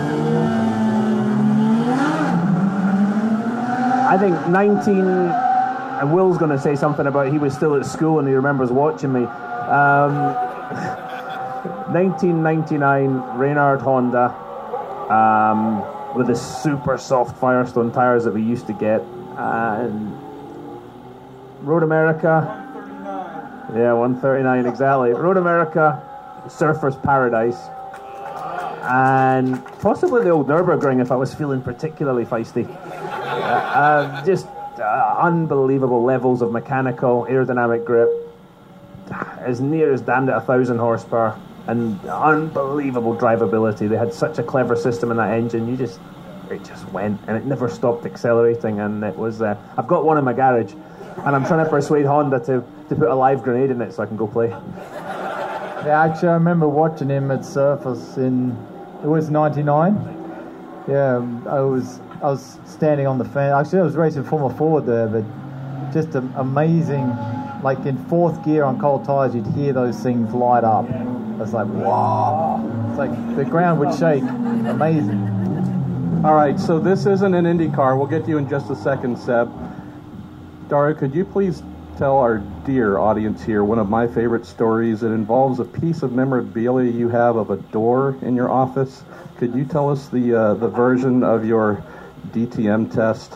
I think nineteen, and Will's going to say something about he was still at school and he remembers watching me. Um, nineteen ninety-nine Reynard Honda um, with the super soft Firestone tires that we used to get. And Road America. Yeah, one thirty-nine exactly. Road America, Surfer's Paradise. And possibly the old Nürburgring if I was feeling particularly feisty. Uh, uh, just uh, unbelievable levels of mechanical, aerodynamic grip, as near as damned at a thousand horsepower, and unbelievable drivability. They had such a clever system in that engine. You just, it just went, and it never stopped accelerating. And it was, uh, I've got one in my garage, and I'm trying to persuade Honda to, to put a live grenade in it so I can go play. Yeah, actually, I remember watching him at Surface in, it was ninety-nine. Yeah, I was I was standing on the fan. Actually, I was racing Formula Ford there, but just a, amazing. Like in fourth gear on cold tires, you'd hear those things light up. I was like, wow. It's like the ground would shake. Amazing. All right, so this isn't an IndyCar. We'll get to you in just a second, Seb. Dario, could you please tell our dear audience here one of my favorite stories? It involves a piece of memorabilia you have of a door in your office. Could you tell us the uh, the version of your D T M test?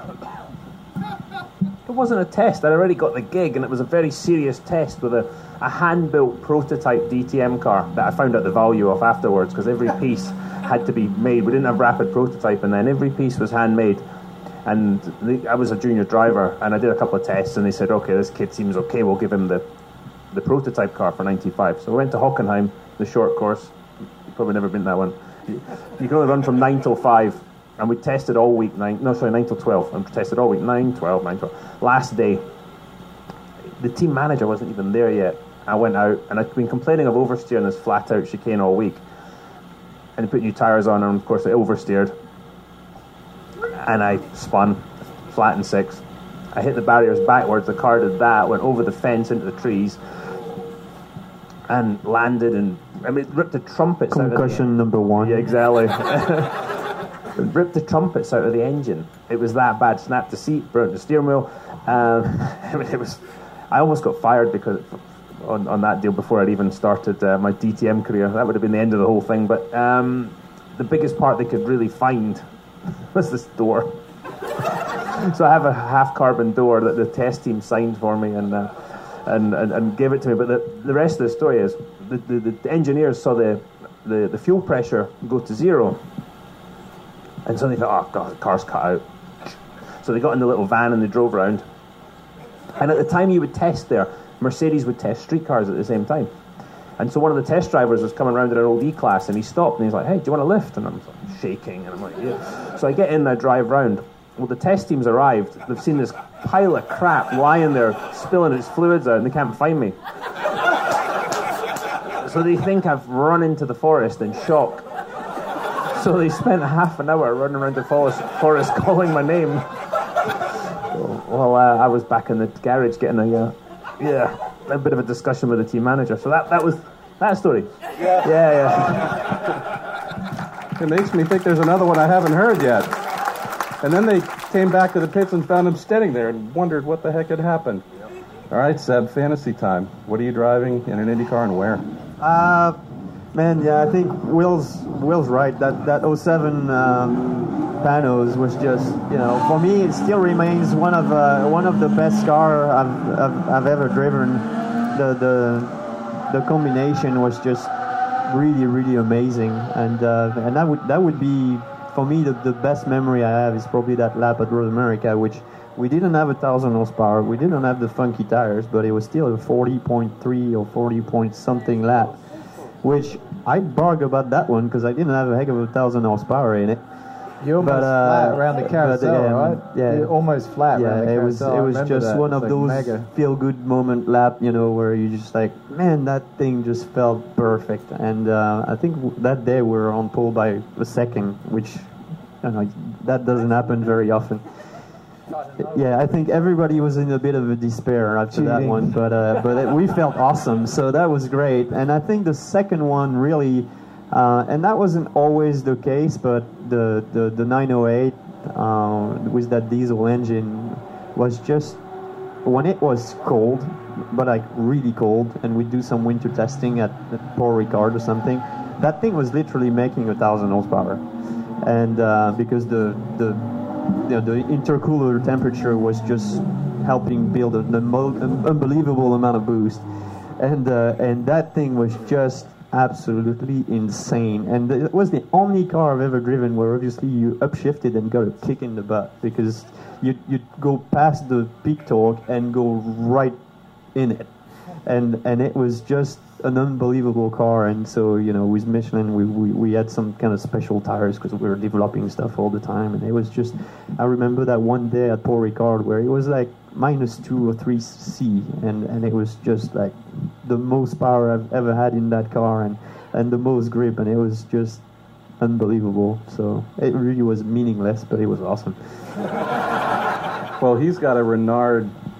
It wasn't a test. I'd already got the gig, and it was a very serious test with a, a hand-built prototype D T M car that I found out the value of afterwards, because every piece had to be made. We didn't have rapid prototype, and then every piece was handmade. And the, I was a junior driver, and I did a couple of tests, and they said, okay, this kid seems okay, we'll give him the the prototype car for ninety-five. So we went to Hockenheim, the short course. You've probably never been to that one. You, you can only run from nine till five, and we tested all week, nine, no, sorry, nine till twelve, and tested all week, nine, twelve, nine, twelve. Last day, the team manager wasn't even there yet. I went out, and I'd been complaining of oversteer in this flat-out chicane all week, and they put new tyres on, and of course, they oversteered. And I spun flat in six. I hit the barriers backwards. The car did that, went over the fence into the trees, and landed. And I mean, it ripped the trumpets. Concussion out of the, number one. Yeah, exactly. It ripped the trumpets out of the engine. It was that bad. Snapped the seat, broke the steering wheel. Um, I mean, it was. I almost got fired because on on that deal before I'd even started uh, my D T M career. That would have been the end of the whole thing. But um, the biggest part they could really find was this door. So I have a half carbon door that the test team signed for me and uh, and, and and gave it to me. But the, the rest of the story is the, the, the engineers saw the, the, the fuel pressure go to zero, and so they thought, oh god, the car's cut out. So they got in the little van and they drove around. And at the time you would test there, Mercedes would test street cars at the same time. And so one of the test drivers was coming around in an old E-Class, and he stopped, and he's like, hey, do you want a lift? And I'm like, shaking, and I'm like, yeah. So I get in, and I drive round. Well, the test team's arrived. They've seen this pile of crap lying there, spilling its fluids out, and they can't find me. So they think I've run into the forest in shock. So they spent half an hour running around the forest, forest calling my name. Well, uh, I was back in the garage getting a, uh, yeah, a bit of a discussion with the team manager. So that, that was that story. Yeah. Yeah, yeah. It makes me think there's another one I haven't heard yet. And then they came back to the pits and found him standing there and wondered what the heck had happened. All right, Seb, fantasy time. What are you driving in an IndyCar and where? Uh, man, yeah, I think Will's Will's right. That that oh seven um, Panos was just, you know, for me it still remains one of uh, one of the best car I've, I've I've ever driven. The the the combination was just really really amazing, and uh, and that would that would be for me the, the best memory I have is probably that lap at Road America, which we didn't have a thousand horsepower, we didn't have the funky tires, but it was still a forty point three or forty point something lap, which I brag about that one because I didn't have a heck of a thousand horsepower in it. You almost but, uh, flat around the carousel, but, um, right? Yeah, You're almost flat yeah, around the it was carousel. it was just that. one of like those mega. feel-good moment lap, you know, where you just like, man, that thing just felt perfect. And uh, I think w- that day we were on pole by a second, which you know that doesn't happen very often. Yeah, I think everybody was in a bit of a despair after Cheating. that one, but uh, but it, we felt awesome, so that was great. And I think the second one really, uh, and that wasn't always the case, but the the, the nine oh eight uh, with that diesel engine was just, when it was cold, but like really cold, and we do some winter testing at, at Paul Ricard or something, that thing was literally making a thousand horsepower, and uh, because the the You know, the intercooler temperature was just helping build an unbelievable amount of boost, and uh, and that thing was just absolutely insane. And it was the only car I've ever driven where obviously you upshifted and got a kick in the butt, because you you'd go past the peak torque and go right in it, and and it was just an unbelievable car. And so, you know, with Michelin, we we, we had some kind of special tires because we were developing stuff all the time, and it was just, I remember that one day at Paul Ricard where it was like minus two or three C, and and it was just like the most power I've ever had in that car, and and the most grip, and it was just unbelievable. So it really was meaningless, but it was awesome. Well, he's got a Renard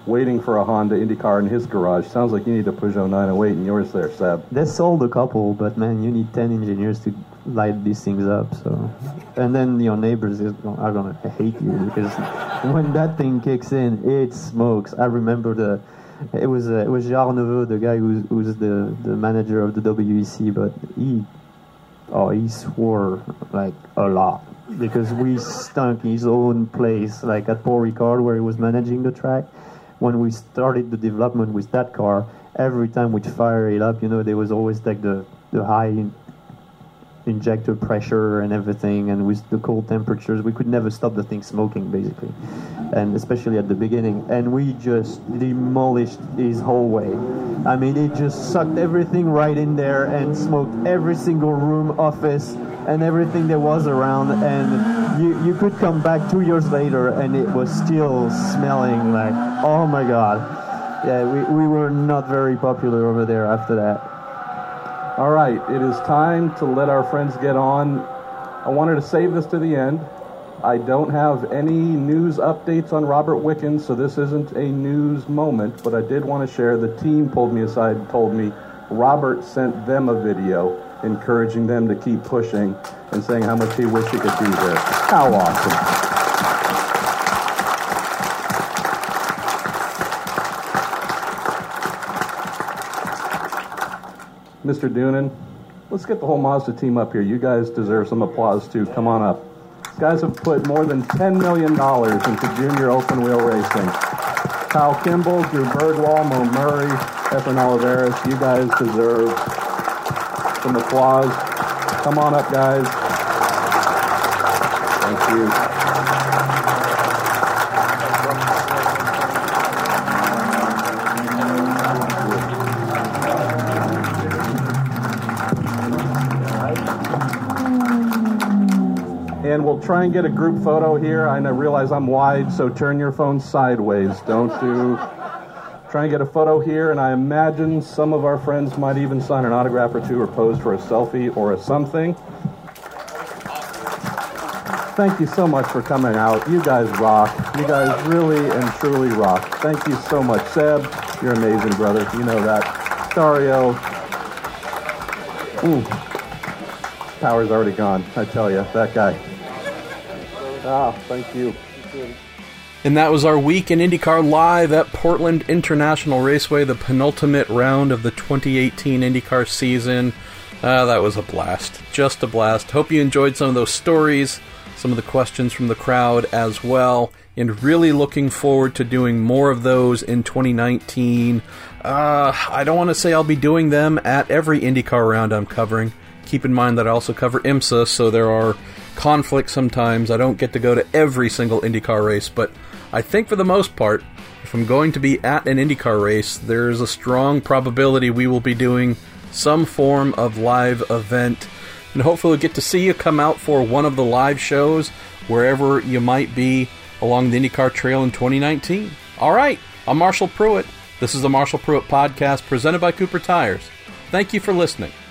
waiting for a Honda IndyCar in his garage. Sounds like you need a Peugeot nine oh eight in yours there, Seb. They sold a couple, but man, you need ten engineers to light these things up. So, and then your neighbors are gonna hate you because when that thing kicks in, it smokes. I remember the. It was uh, it was Gérard Neveu, the guy who's who's the, the manager of the W E C, but he oh he swore like a lot because we stunk his own place, like at Paul Ricard where he was managing the track. When we started the development with that car, every time we'd fire it up, you know, there was always like the the high injector pressure and everything, and with the cold temperatures, we could never stop the thing smoking, basically, and especially at the beginning. And we just demolished his whole way. I mean, it just sucked everything right in there and smoked every single room, office, and everything there was around. And you you could come back two years later, and it was still smelling like, oh my god. Yeah, we, we were not very popular over there after that. All right, it is time to let our friends get on. I wanted to save this to the end. I don't have any news updates on Robert Wickens, so this isn't a news moment, but I did want to share. The team pulled me aside and told me Robert sent them a video encouraging them to keep pushing and saying how much he wished he could be there. How awesome. Mister Doonan, let's get the whole Mazda team up here. You guys deserve some applause, too. Come on up. These guys have put more than ten million dollars into junior open-wheel racing. Kyle Kimball, Drew Birdwall, Mo Murray, Efren Oliveras, you guys deserve some applause. Come on up, guys. Thank you. And we'll try and get a group photo here. I know, realize I'm wide, so turn your phone sideways. Don't do... Try and get a photo here, and I imagine some of our friends might even sign an autograph or two or pose for a selfie or a something. Thank you so much for coming out. You guys rock. You guys really and truly rock. Thank you so much. Seb, you're amazing, brother. You know that. Dario. Ooh. Power's already gone, I tell you. That guy. Ah, thank you. And that was our week in IndyCar live at Portland International Raceway, the penultimate round of the twenty eighteen IndyCar season. Uh, that was a blast. Just a blast. Hope you enjoyed some of those stories, some of the questions from the crowd as well, and really looking forward to doing more of those in twenty nineteen. Uh, I don't want to say I'll be doing them at every IndyCar round I'm covering. Keep in mind that I also cover IMSA, so there are conflicts sometimes. I don't get to go to every single IndyCar race, but I think for the most part, if I'm going to be at an IndyCar race, there's a strong probability we will be doing some form of live event. And hopefully we'll get to see you come out for one of the live shows wherever you might be along the IndyCar trail in twenty nineteen. All right, I'm Marshall Pruitt. This is the Marshall Pruitt Podcast presented by Cooper Tires. Thank you for listening.